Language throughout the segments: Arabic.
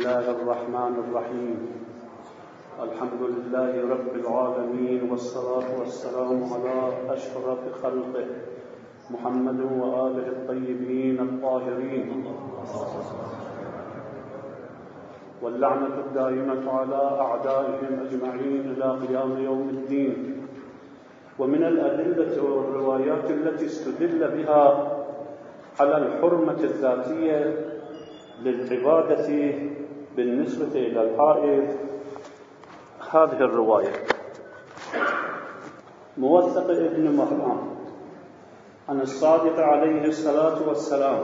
الله الرحمن الرحيم. الحمد لله رب العالمين، والصلاة والسلام على أشرف خلقه محمد وآله الطيبين الطاهرين، واللعنة الدائمة على أعدائهم أجمعين إلى قيام يوم الدين. ومن الأدلة والروايات التي استدل بها على الحرمة الذاتية للعبادة بالنسبة إلى الحائض هذه الرواية: موثق ابن مهران عن الصادق عليه الصلاة والسلام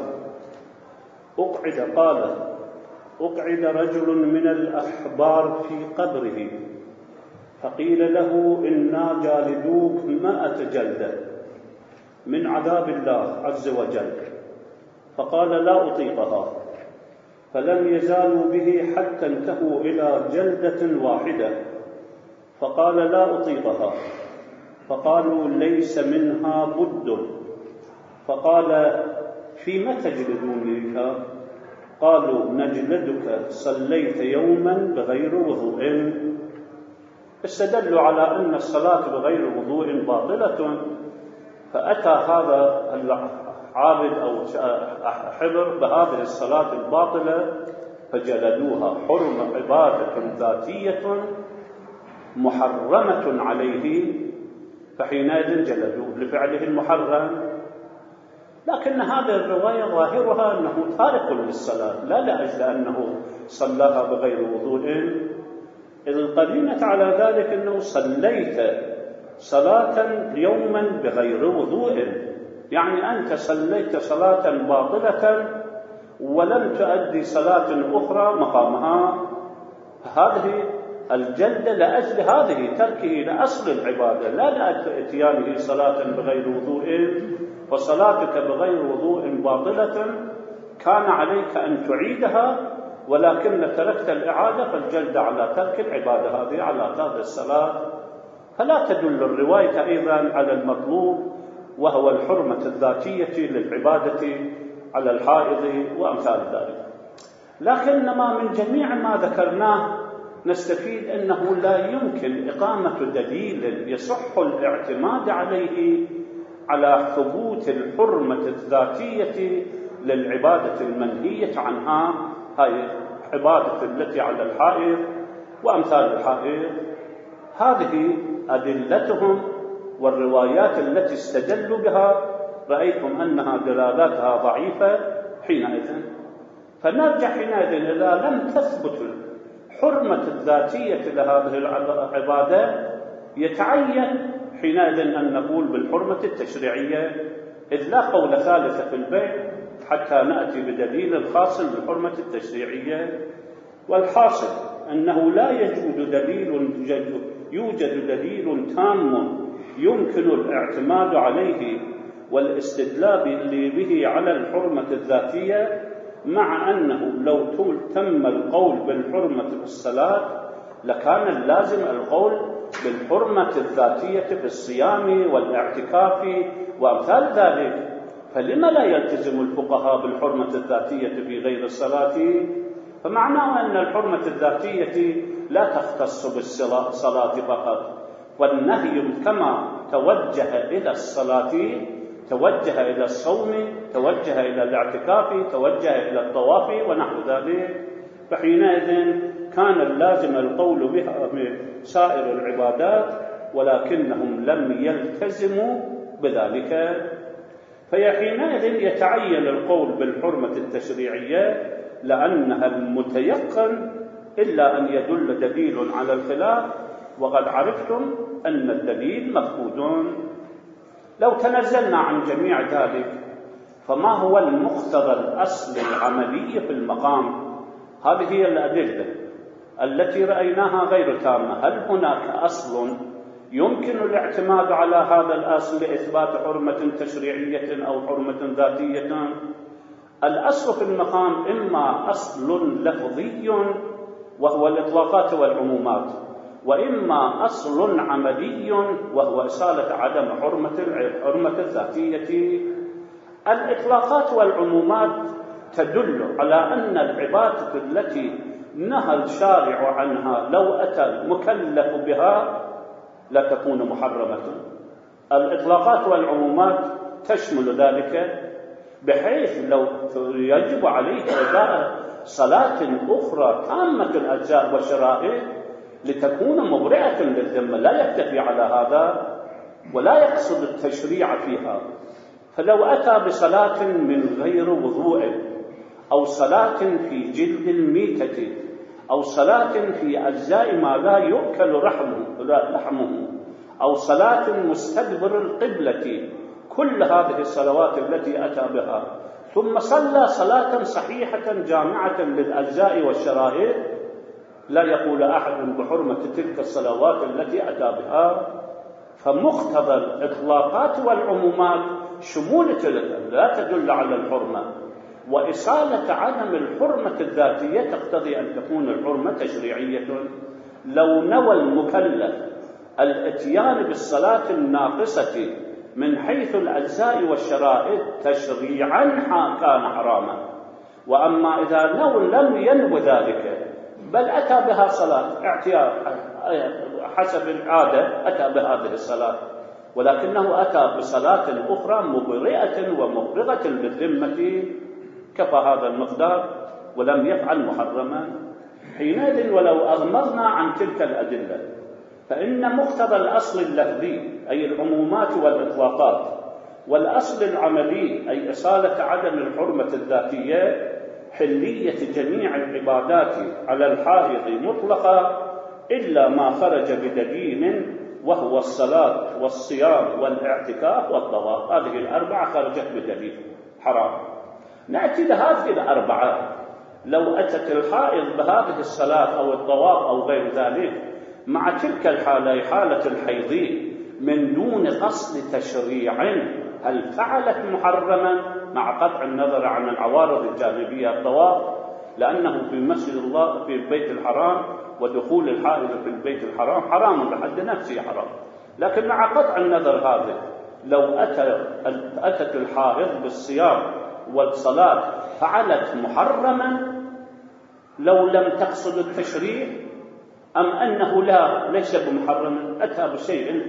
أقعد رجل من الأحبار في قبره، فقيل له: إنا جالدوك 100 جلدة من عذاب الله عز وجل، فقال: لا أطيقها. فلم يزالوا به حتى انتهوا إلى جلدة واحدة، فقال: لا أطيقها. فقالوا: ليس منها بد. فقال: فيما تجلدونك؟ قالوا: نجلدك صليت يوما بغير وضوء. استدلوا على أن الصلاة بغير وضوء باطلة، فأتى هذا العابد أو حبر بهذه الصلاة الباطلة فجلدوها. حرمة عبادة ذاتية محرمة عليه، فحينئذ جلدوه لفعله المحرم. لكن هذه الرواية ظاهرها أنه تارك للصلاة، لا لأجل أنه صلاها بغير وضوء، إذ القرينة على ذلك أنه صليت صلاة يوما بغير وضوء، يعني أنت صليت صلاة باطلة ولم تؤدي صلاة أخرى مقامها. هذه الجلدة لأجل هذه تركه لأصل العبادة، لا لأجل إتيانه صلاة بغير وضوء. وصلاتك بغير وضوء باطلة، كان عليك أن تعيدها، ولكن تركت الإعادة، فالجلد على ترك العبادة هذه على هذه الصلاة. فلا تدل الرواية أيضا على المطلوب، وهو الحرمة الذاتية للعبادة على الحائض وأمثال ذلك. لكنما من جميع ما ذكرناه نستفيد أنه لا يمكن إقامة دليل يصح الاعتماد عليه على ثبوت الحرمة الذاتية للعبادة المنهية عنها، هذه عبادة التي على الحائض وأمثال الحائض. هذه أدلتهم والروايات التي استدلوا بها، رأيتم أنها دلالاتها ضعيفة حينئذ. فنرجع حينئذ إذا لم تثبت الحرمة الذاتية لهذه العبادة، يتعين حينئذ أن نقول بالحرمة التشريعية، إذ لا قول ثالث في البيع حتى نأتي بدليل خاص بالحرمة التشريعية. والحاصل أنه لا يوجد دليل تام يمكن الاعتماد عليه والاستدلال به على الحرمة الذاتية، مع أنه لو تم القول بالحرمة في الصلاة لكان اللازم القول بالحرمة الذاتية في الصيام والاعتكاف وأمثال ذلك. فلما لا يلتزم الفقهاء بالحرمة الذاتية في غير الصلاة؟ فمعناه أن الحرمة الذاتية لا تختص بالصلاة فقط، والنهي كما توجه إلى الصلاة توجه إلى الصوم، توجه إلى الاعتكاف، توجه إلى الطواف ونحو ذلك. فحينئذ كان اللازم القول بها بسائر العبادات، ولكنهم لم يلتزموا بذلك. فحينئذ يتعين القول بالحرمة التشريعية لأنها المتيقن، إلا أن يدل دليل على الخلاف، وقد عرفتم أن الدليل مفقود. لو تنزلنا عن جميع ذلك، فما هو المقتضى الأصل العملي في المقام؟ هذه هي الأدلة التي رأيناها غير تامة. هل هناك أصل يمكن الاعتماد على هذا الأصل لإثبات حرمة تشريعية أو حرمة ذاتية؟ الأصل في المقام إما أصل لفظي وهو الإطلاقات والعمومات، وإما أصل عملي وهو إصالة عدم حرمة الذاتية. الإطلاقات والعمومات تدل على أن العبادة التي نهى الشارع عنها لو أتى المكلف بها لا تكون محرمة. الإطلاقات والعمومات تشمل ذلك، بحيث لو يجب عليه أداء صلاة أخرى تامة الأجزاء والشرائط لتكون مبرئة للذمة، لا يكتفي على هذا ولا يقصد التشريع فيها. فلو أتى بصلاة من غير وضوء، أو صلاة في جلد الميتة، أو صلاة في أجزاء ما لا يؤكل لحمه، أو صلاة مستدبر القبلة، كل هذه الصلوات التي أتى بها ثم صلى صلاة صحيحة جامعة للأجزاء والشرائط، لا يقول أحد بحرمة تلك الصلوات التي أتى بها. فمقتضى الإطلاقات والعمومات شمولة لا تدل على الحرمة، وإصالة عدم الحرمة الذاتية تقتضي أن تكون الحرمة تشريعية. لو نوى المكلف الاتيان بالصلاة الناقصة من حيث الأجزاء والشرائط تشريعا كان حراما، وأما إذا لم ينو ذلك بل أتى بها صلاة اعتياد حسب العادة، أتى بهذه الصلاة ولكنه أتى بصلاة أخرى مبرئة ومفرغة للذمة، كفى هذا المقدار ولم يفعل محرما. حينئذ ولو أغمضنا عن تلك الأدلة فإن مقتضى الأصل اللفظي أي العمومات والإطلاقات، والأصل العملي أي إصالة عدم الحرمة الذاتية، حلية جميع العبادات على الحائض مطلقة إلا ما خرج بدليل، وهو الصلاة والصيام والاعتكاف والطواف. هذه الأربعة خرجت بدليل حرام. نأتي لهذه الأربعة، لو أتت الحائض بهذه الصلاة أو الطواف أو غير ذلك مع تلك الحالة، حالة الحيض، من دون قصد تشريع، هل فعلت محرما مع قطع النظر عن العوارض الجانبية؟ الطواف لأنه في مسجد الله في البيت الحرام، ودخول الحائض في البيت الحرام حرام بحد نفسه حرام، لكن مع قطع النظر هذا لو أتت الحائض بالصيام والصلاة فعلت محرما لو لم تقصد التشريع، أم أنه ليس بمحرم، أتى بشيء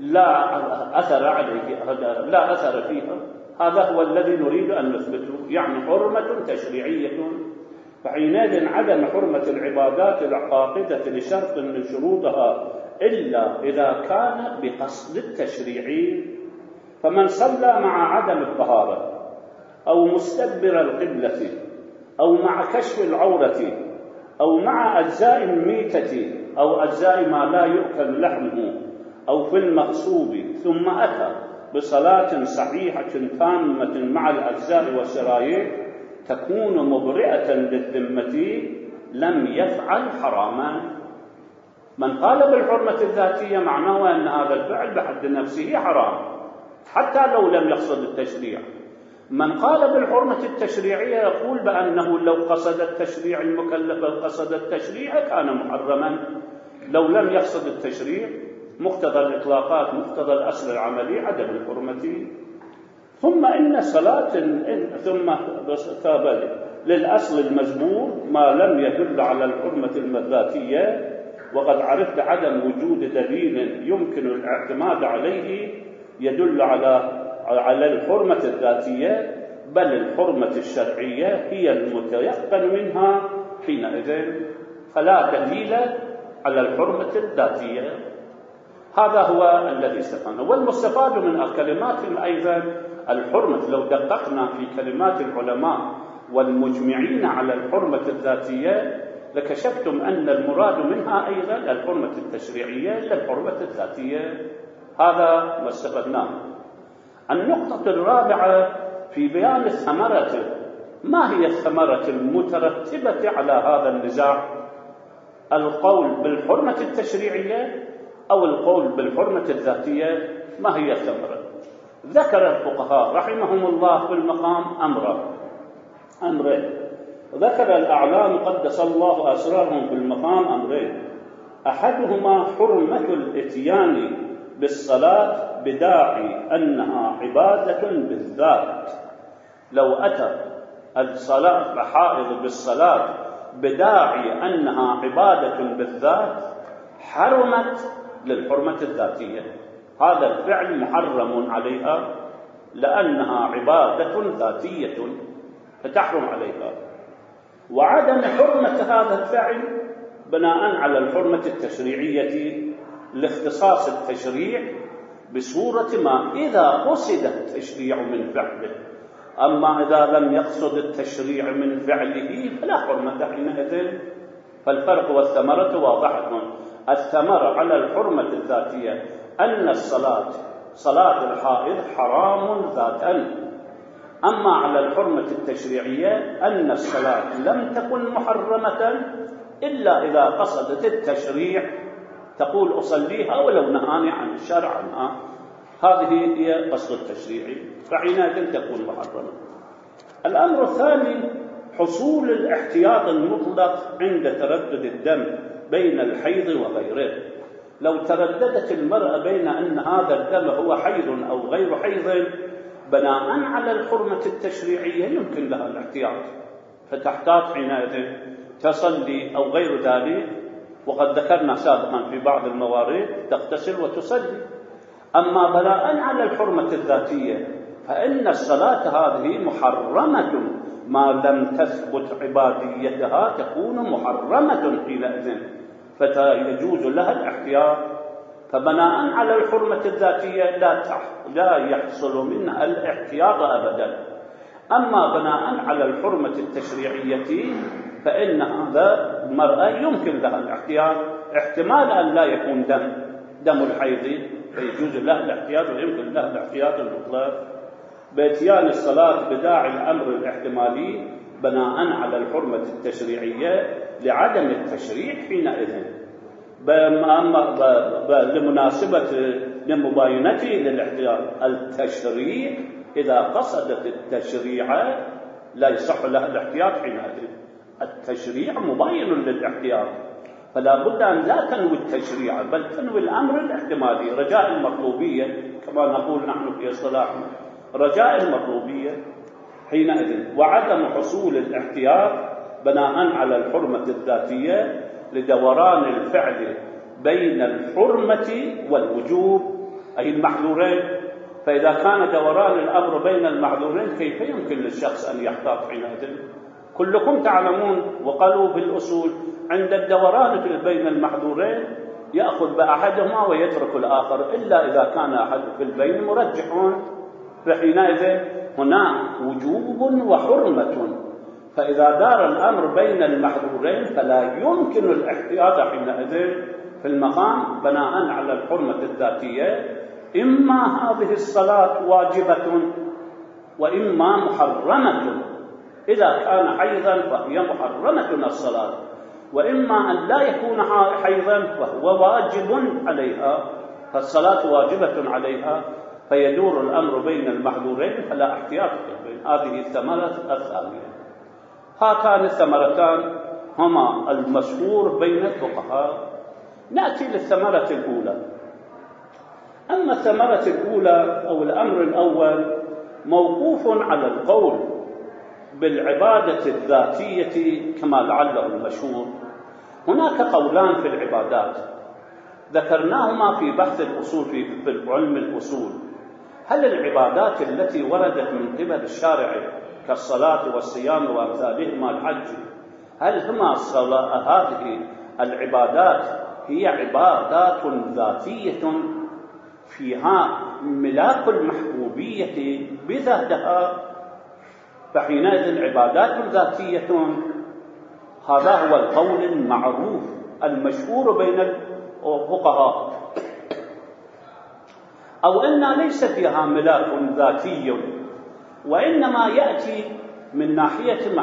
لا أثر عليه، لا أثر فيها؟ هذا هو الذي نريد أن نثبته، يعني حرمة تشريعية. فحينئذ عدم حرمة العبادات العاقدة لشرط من شروطها إلا إذا كان بقصد التشريع. فمن صلى مع عدم الطهارة أو مستدبر القبلة أو مع كشف العورة أو مع أجزاء الميتة أو أجزاء ما لا يؤكل لحمه أو في المغصوب، ثم أتى بصلاة صحيحة تامة مع الأجزاء والشرائط تكون مبرئة للذمة، لم يفعل حراما. من قال بالحرمة الذاتية معناه أن هذا الفعل بحد نفسه حرام حتى لو لم يقصد التشريع. من قال بالحرمة التشريعية يقول بأنه لو قصد التشريع المكلف قصد التشريع كان محرما، لو لم يقصد التشريع مقتضى الإطلاقات مقتضى الأصل العملي عدم الحرمة. ثم إن صلاة ثم للأصل المجبور ما لم يدل على الحرمة الذاتية، وقد عرفت عدم وجود دليل يمكن الاعتماد عليه يدل على الحرمة الذاتية، بل الحرمة الشرعية هي المتيقن منها حينئذ، فلا دليل على الحرمة الذاتية. هذا هو الذي استفدنا. والمستفاد من الكلمات أيضا الحرمة، لو دققنا في كلمات العلماء والمجمعين على الحرمة الذاتية لكشفتم أن المراد منها أيضا الحرمة التشريعية للحرمة الذاتية. هذا ما استفدناه. النقطة الرابعة في بيان الثمرة، ما هي الثمرة المترتبة على هذا النزاع؟ القول بالحرمة التشريعية أو القول بالحرمة الذاتية، ما هي الثمرة؟ ذكر الفقهاء رحمهم الله في المقام أمرين. ذكر الأعلام قدس الله أسرارهم في المقام أمرين: أحدهما حرمة الإتيان بالصلاة بداعي أنها عبادة بالذات. لو أتى الحائض بالصلاة بداعي أنها عبادة بالذات حرمت للحرمة الذاتية. هذا الفعل محرم عليها لأنها عبادة ذاتية فتحرم عليها. وعدم حرمة هذا الفعل بناء على الحرمة التشريعية لاختصاص التشريع بصورة ما إذا قصد التشريع من فعله. أما إذا لم يقصد التشريع من فعله فلا حرمة حينئذ. فالفرق والثمرة واضحة. الثمرة على الحرمة الذاتية أن صلاة الحائض حرام ذاتا. أما على الحرمة التشريعية أن الصلاة لم تكن محرمة إلا إذا قصدت التشريع، تقول أصليها ولو نهاني عن الشرع عنها. هذه هي قصد التشريع، فحينئذ تكون محرمة. الأمر الثاني حصول الاحتياط المطلق عند تردد الدم بين الحيض وغيره. لو ترددت المرأة بين أن هذا الدم هو حيض أو غير حيض بناء على الحرمة التشريعية يمكن لها الاحتياط، فتحتاط حينئذ تصلي أو غير ذلك. وقد ذكرنا سابقا في بعض الموارد تغتسل وتصلي. أما بناء على الحرمة الذاتية فإن الصلاة هذه محرمة ما لم تثبت عباديتها، تكون محرمة حينئذ، فيجوز لها الاحتياط. فبناء على الحرمة الذاتية لا يحصل منها الاحتياط أبدا. أما بناء على الحرمة التشريعية فإن هذا المرأة يمكن لها الاحتياط، احتمال أن لا يكون دم الحيض، فيجوز لها الاحتياط ويمكن لها الاحتياط المطلق. بإتيان الصلاة بداعي الأمر الاحتمالي بناء على الحرمة التشريعية لعدم التشريع حينئذ، لمباينته للاحتياط. التشريع إذا قصدت التشريع لا يصح لها الاحتياط حينئذ. التشريع مباين للاحتياط، فلا بد أن لا تنوي التشريع بل تنوي الأمر الاحتمالي، رجاء المطلوبية كما نقول نحن في اصطلاحنا، رجاء المطلوبية حينئذ. وعدم حصول الاحتياط بناء على الحرمة الذاتية لدوران الفعل بين الحرمة والوجوب أي المحظورين. فإذا كان دوران الأمر بين المحظورين كيف يمكن للشخص أن يحتاط حينئذ؟ كلكم تعلمون وقالوا بالأصول عند الدوران بين المحظورين يأخذ بأحدهما ويترك الآخر، إلا إذا كان أحد في البين مرجحون، فحينئذ هنا وجوب وحرمة. فإذا دار الأمر بين المحظورين فلا يمكن الاحتياط حينئذ في المقام بناء على الحرمة الذاتية. إما هذه الصلاة واجبة وإما محرمة. إذا كان حيضا فهي محرمة الصلاة، وإما أن لا يكون حيضا فهو واجب عليها، فالصلاة واجبة عليها، فيدور الأمر بين المحظورين فلا احتياط بين. هذه الثمرة الثانية. هاتان الثمرتان هما المشهور بين الفقهاء. نأتي للثمرة الأولى. أما الثمرة الأولى أو الأمر الأول موقوف على القول بالعبادة الذاتية كما لعله المشهور. هناك قولان في العبادات ذكرناهما في بحث الأصول في علم الأصول. هل العبادات التي وردت من قبل الشارع كالصلاة والصيام وأمثالهما الحج، هل هما هذه العبادات هي عبادات ذاتية فيها ملاك المحبوبية بذاتها، فحينئذ عبادات ذاتية؟ هذا هو القول المعروف المشهور بين الفقهاء. أو أن ليس فيها ملاك ذاتي، وإنما يأتي من ناحية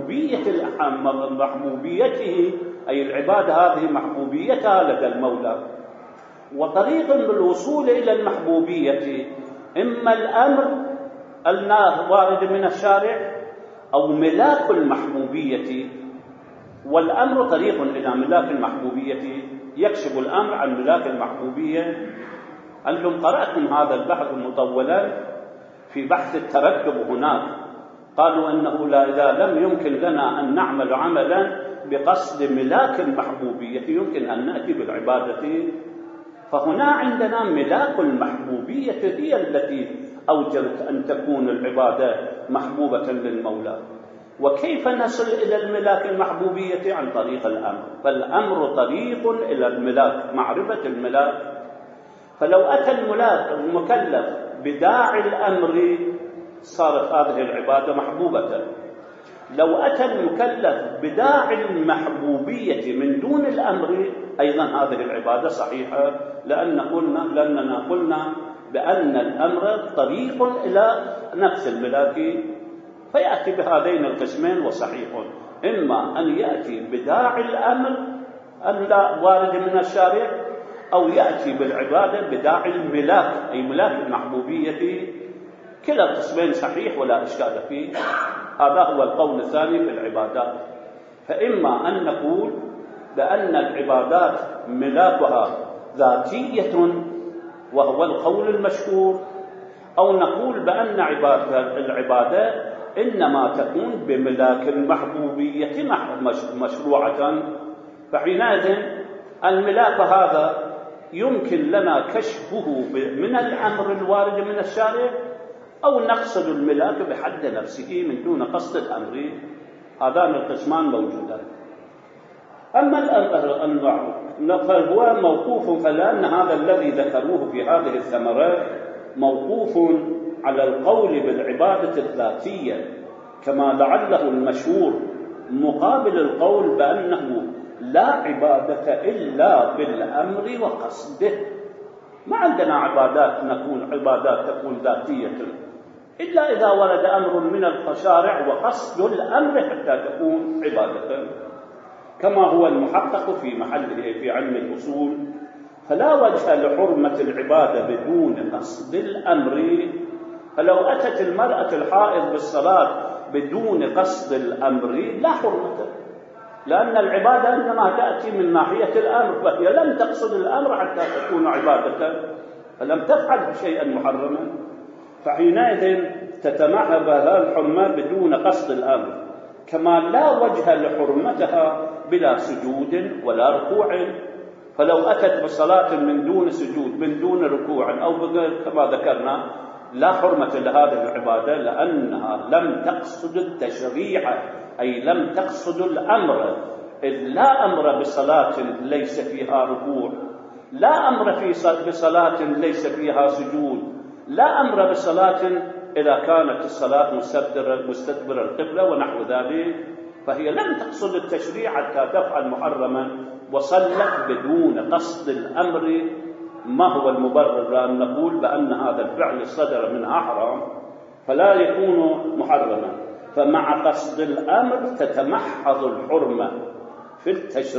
محبوبيته، أي العبادة هذه محبوبيتها لدى المولى. وطريق للوصول إلى المحبوبية إما الأمر الوارد من الشارع أو ملاك المحبوبية، والأمر طريق إلى ملاك المحبوبية يكشف الأمر عن ملاك المحبوبية. أنتم قرأتم هذا البحث مطولا في بحث التركب هناك، قالوا أنه إذا لم يمكن لنا أن نعمل عملا بقصد ملاك المحبوبية يمكن أن نأتي بالعبادة. فهنا عندنا ملاك المحبوبية هي التي أوجبت أن تكون العبادة محبوبة للمولى. وكيف نصل إلى الملاك المحبوبية؟ عن طريق الأمر. فالأمر طريق إلى الملاك، معرفة الملاك. فلو أتى المكلف بداعي الأمر صارت هذه العبادة محبوبة. لو أتى المكلف بداعي المحبوبية من دون الأمر أيضا هذه العبادة صحيحة، لأننا قلنا بأن الأمر طريق إلى نفس الملاك. فيأتي بهذين القسمين وصحيح، إما أن يأتي بداعي الأمر الوارد من الشارع، أو يأتي بالعبادة بداعي الملاك أي ملاك المحبوبية. كلا القسمين صحيح ولا إشكال فيه. هذا هو القول الثاني في العبادات. فإما أن نقول بأن العبادات ملاكها ذاتية وهو القول المشهور، أو نقول بأن العبادة إنما تكون بملاك المحبوبية مشروعة. فحينئذ الملاك هذا يمكن لنا كشفه من الأمر الوارد من الشارع، أو نقصد الملاك بحد نفسه من دون قصد الأمر. هذان القسمان موجودان. أما الأنواع فهو موقوف، فلأن هذا الذي ذكروه في هذه الثمرات موقوف على القول بالعبادة الذاتية كما لعله المشهور، مقابل القول بأنه لا عبادة إلا بالأمر وقصده. ما عندنا عبادات تكون ذاتية إلا إذا ورد أمر من الشارع وقصد الأمر حتى تكون عبادة، كما هو المحقق في محله في علم الأصول. فلا وجه لحرمة العبادة بدون قصد الأمر. فلو أتت المرأة الحائض بالصلاة بدون قصد الأمر لا حرمة، لأن العبادة إنما تأتي من ناحية الأمر، فهي لم تقصد الأمر حتى تكون عبادة، فلم تفعل شيئا محرما. فحينئذ تتمحض هذه الحرمة بدون قصد الأمر، كما لا وجه لحرمتها بلا سجود ولا ركوع. فلو أتت بصلاة من دون سجود من دون ركوع أو كما ذكرنا لا حرمة لهذه العبادة، لأنها لم تقصد التشريع أي لم تقصد الأمر. إذ لا أمر بصلاة ليس فيها ركوع، لا أمر بصلاة ليس فيها سجود، لا أمر بصلاة إذا كانت الصلاة مستدبر القبلة ونحو ذلك. فهي لم تقصد التشريع حتى تفعل محرما، وصلت بدون قصد الأمر. ما هو المبرر لأن نقول بأن هذا الفعل صدر منها حرام فلا يكون محرما؟ فمع قصد الأمر تتمحض الحرمة في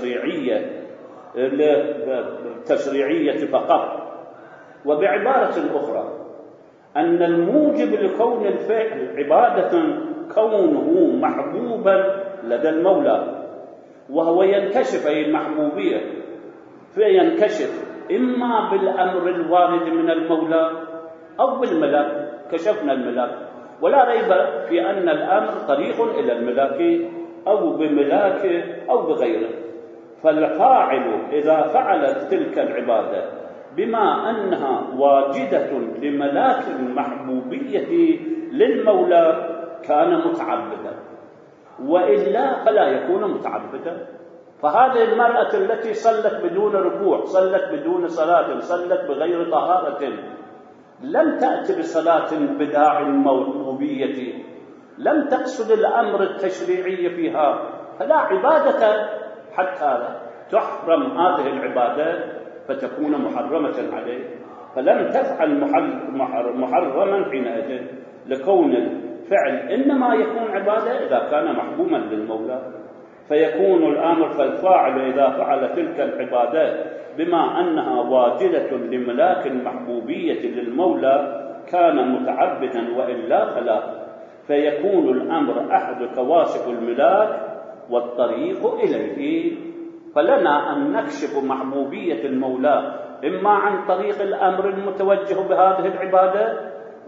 التشريعية فقط. وبعبارة أخرى أن الموجب لكون الفعل عبادة كونه محبوبا لدى المولى، وهو ينكشف أي المحبوبية فينكشف إما بالأمر الوارد من المولى أو بالملاك. كشفنا الملاك، ولا ريب في أن الأمر طريق إلى الملاك أو بملاك أو بغيره. فالفاعل إذا فعل تلك العبادة بما أنها واجدة لملاك المحبوبية للمولى كان متعبدا، وإلا فلا يكون متعبدا. فهذه المرأة التي صلت بدون ركوع، صلت بدون صلاة، صلت بغير طهارة، لم تأتي بصلاة بداعي الموهوبية، لم تقصد الأمر التشريعي فيها، فلا عبادة حتى تحرم هذه العبادة فتكون محرمة عليه. فلم تفعل محرما حينئذ، لكون الفعل إنما يكون عبادة إذا كان محبوما للمولى. فيكون الأمر فالفاعل إذا فعل تلك العبادات بما أنها واجدة لملاك المحبوبية للمولى كان متعبدا، وإلا فلا. فيكون الأمر أحد كواسف الملاك والطريق إليه. فلنا أن نكشف محبوبية المولى إما عن طريق الأمر المتوجه بهذه العبادة،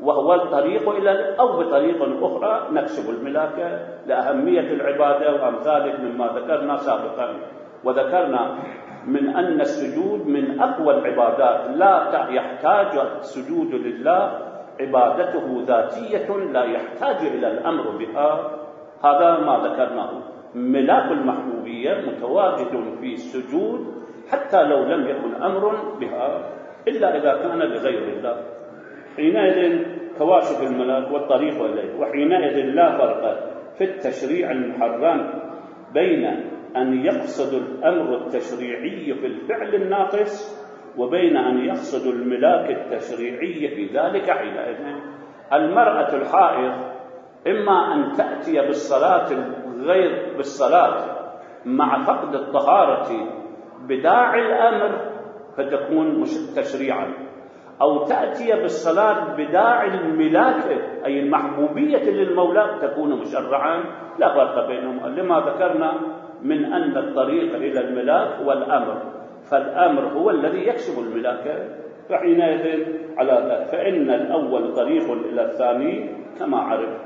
وهو الطريق إلى أو بطريقة أخرى نكسب الملاكة لأهمية العبادة وأمثاله مما ذكرنا سابقا. وذكرنا من أن السجود من أقوى العبادات، لا يحتاج السجود لله عبادته ذاتية لا يحتاج إلى الأمر بها. هذا ما ذكرناه. ملاك المحبوبية متواجد في السجود حتى لو لم يكن أمر بها إلا إذا كان لغير الله. حينئذ كواشف الملاك والطريق إليه. وحينئذ لا فرق في التشريع المحرم بين أن يقصد الأمر التشريعي في الفعل الناقص وبين أن يقصد الملاك التشريعي في ذلك. حينئذ المرأة الحائض إما أن تأتي بالصلاة غير بالصلاة مع فقد الطهارة بداعي الأمر فتكون تشريعا، أو تأتي بالصلاة بداعي الملاكة أي المحبوبية للمولى تكون مشرعا. لا فرق بينهما لما ذكرنا من أن الطريق إلى الملاك والأمر، فالأمر هو الذي يكسب الملاكة. فحينئذ على ذلك فإن الأول طريق إلى الثاني كما عرف.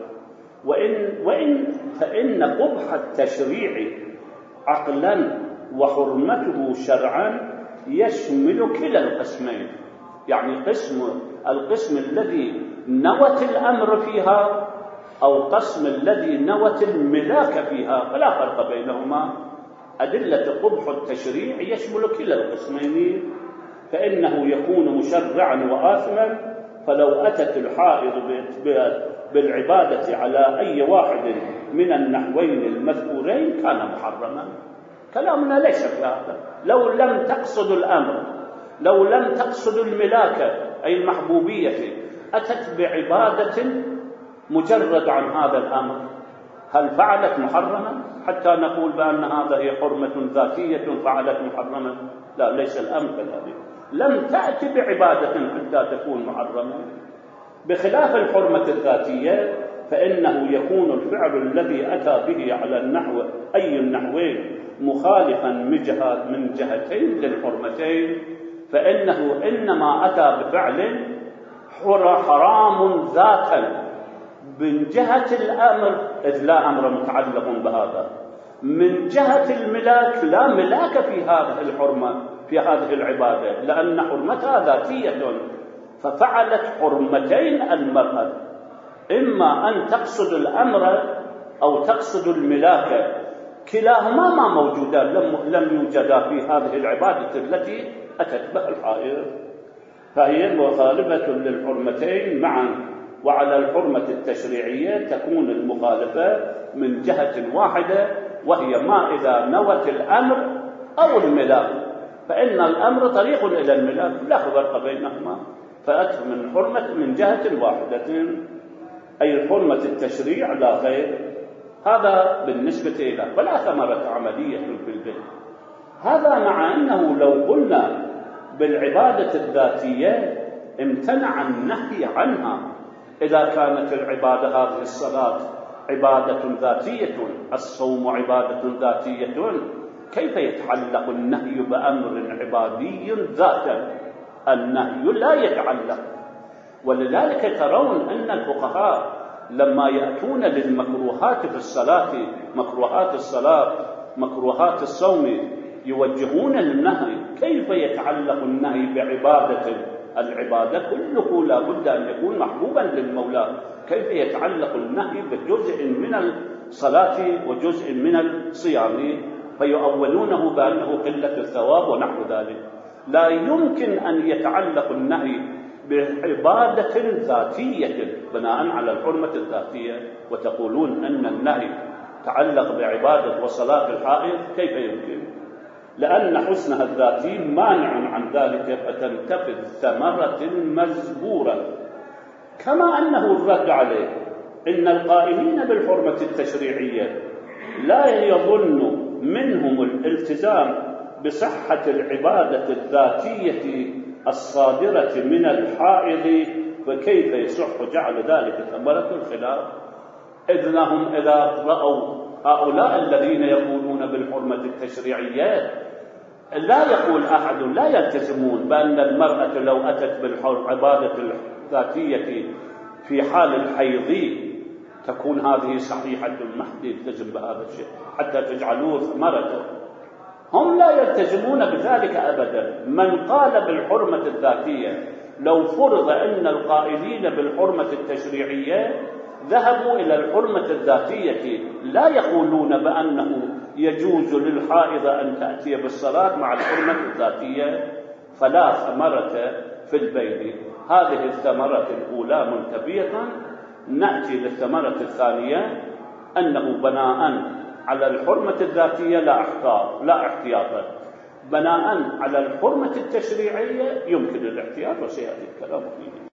فإن قبح التشريع عقلا وحرمته شرعا يشمل كلا القسمين، يعني القسم الذي نوت الأمر فيها أو قسم الذي نوت الملاك فيها، فلا فرق بينهما. أدلة قبح التشريع يشمل كلا القسمين، فإنه يكون مشرعا وآثما. فلو أتت الحائض بالعبادة على أي واحد من النحوين المذكورين كان محرما. كلامنا ليس في هذا. لو لم تقصد الأمر، لو لم تقصد الملاكة أي المحبوبية، أتت بعبادة مجرد عن هذا الأمر، هل فعلت محرما حتى نقول بأن هذا هي حرمة ذاتية فعلت محرما؟ لا، ليس الأمر كذلك. لم تأتي بعبادة حتى تكون محرما. بخلاف الحرمة الذاتية فإنه يكون الفعل الذي أتى به على النحو أي النحوين مخالفا من جهتين للحرمتين، فإنه إنما أتى بفعل حرام ذاتا من جهة الأمر إذ لا أمر متعلق بهذا، من جهة الملاك لا ملاك في هذه الحرمة في هذه العبادة لأن حرمتها ذاتية. ففعلت حرمتين المرأة، إما أن تقصد الأمر أو تقصد الملاكة، كلاهما ما موجودان، لم يوجدا في هذه العبادة التي أتت بها الحائض، فهي مخالفة للحرمتين معا. وعلى الحرمة التشريعية تكون المخالفة من جهة واحدة، وهي ما إذا نوت الأمر أو الملاك، فإن الأمر طريق إلى الملاك لا فرق بينهما، فأتت من حرمة من جهة واحدة أي الحرمة التشريع لا غير. هذا بالنسبة إلى ولا ثمرة عملية في البيت. هذا مع أنه لو قلنا بالعبادة الذاتية امتنع النهي عنها. إذا كانت العبادة هذه الصلاة عبادة ذاتية، الصوم عبادة ذاتية، كيف يتعلق النهي بأمر عبادي ذاتا؟ النهي لا يتعلق. ولذلك ترون أن الفقهاء لما يأتون للمكروهات في الصلاة، مكروهات الصلاة، مكروهات الصوم، يوجهون النهي. كيف يتعلق النهي بعبادة؟ العبادة كله لا بد أن يكون محبوبا للمولى. كيف يتعلق النهي بجزء من الصلاة وجزء من الصيام؟ فيؤولونه بأنه قلة الثواب ونحو ذلك. لا يمكن أن يتعلق النهي بعبادة ذاتية بناء على الحرمة الذاتية وتقولون أن النهي تعلق بعبادة وصلاة الحائض. كيف يمكن؟ لأن حسنها الذاتي مانع عن ذلك، فتنتفي الثمرة المزبورة. كما أنه الرد عليه إن القائمين بالحرمة التشريعية لا يظن منهم الالتزام بصحة العبادة الذاتية الصادرة من الحائض، فكيف يصح جعل ذلك ثمرة الخلاف؟ إذ لهم إذا رأوا هؤلاء الذين يقولون بالحرمة التشريعية، لا يقول أحد، لا يلتزمون بأن المرأة لو أتت بالعبادة الذاتية في حال الحيض تكون هذه صحيحة المحض يلتزم بهذا الشيء حتى تجعلوه ثمرته. هم لا يلتزمون بذلك أبدا. من قال بالحرمة الذاتية، لو فرض أن القائلين بالحرمة التشريعية ذهبوا إلى الحرمة الذاتية، لا يقولون بأنه يجوز للحائض أن تأتي بالصلاة مع الحرمة الذاتية، فلا ثمرة في البيض. هذه الثمرة الأولى منتبية. نأتي للثمرة الثانية، أنه بناء على الحرمة الذاتية لا احتياطا، بناء على الحرمة التشريعية يمكن الاحتياط، وسيأتي الكلام فيه.